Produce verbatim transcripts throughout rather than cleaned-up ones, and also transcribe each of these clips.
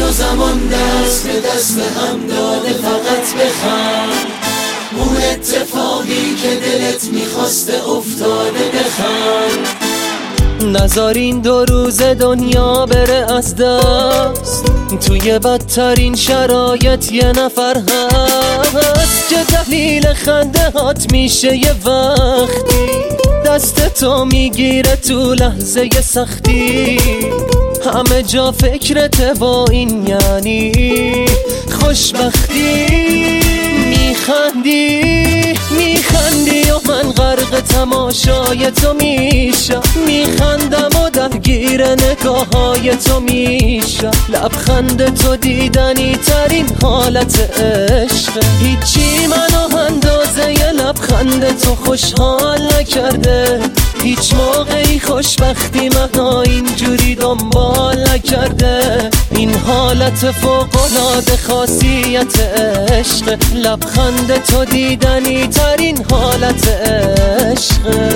و زمان دست به دست هم داده فقط بخند. اون اتفاقی که دلت میخواسته افتاده بخند. نذار این دو روز دنیا بره از دست، توی بدترین شرایط یه نفر هست که دلیل خنده هات میشه یه وقتی دست تو میگیره تو لحظه سختی. همه جا فکرت با این یعنی خوشبختی. میخندی میخندی و من غرق تماشای تو میشم. میخندم و درگیر نگاه های تو میشم. لبخند تو دیدنی ترین حالت عشق. هیچی منو اندازه ی لبخند تو خوشحال نکرده. هیچ موقعی خوشبختی منو اینجوری دنبال نکرده. این حالت فوق‌العاده خاصیت عشق. لبخند تو دیدنی ترین حالت عشق.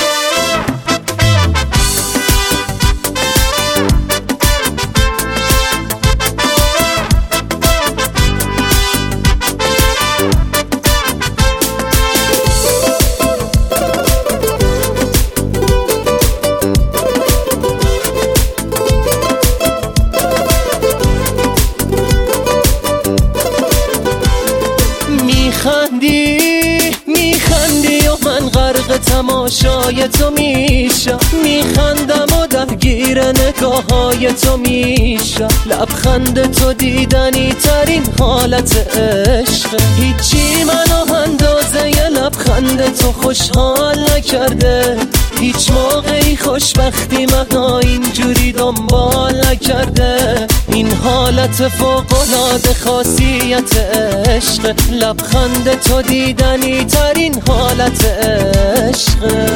میخندی میخندی و من غرق تماشای تو میشم. میخندم و درگیر نگاه های تو میشم. لبخند تو دیدنی ترین حالت عشق. هیچی منو اندازه ی لبخند تو خوشحال نکرده. هیچ موقعی خوشبختی منو اینجوری دنبال نکرده. این حالت فوق‌العاده خاصیت عشق. لبخند تو دیدنی ترین حالت عشق.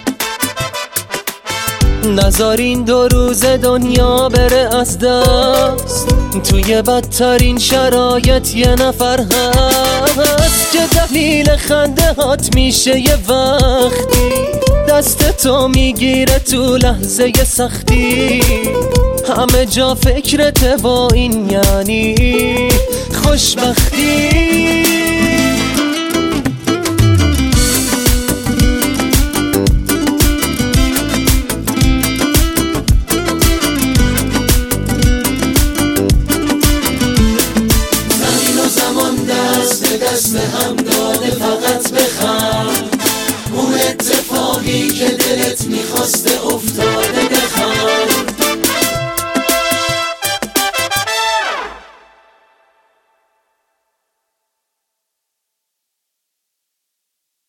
نذار این دو روز دنیا بره از دست، توی بدترین شرایط یه نفر هست که دلیل خنده هات میشه یه وقتی دست تو میگیره تو لحظه سختی. همه جا فکرت با این یعنی خوشبختی.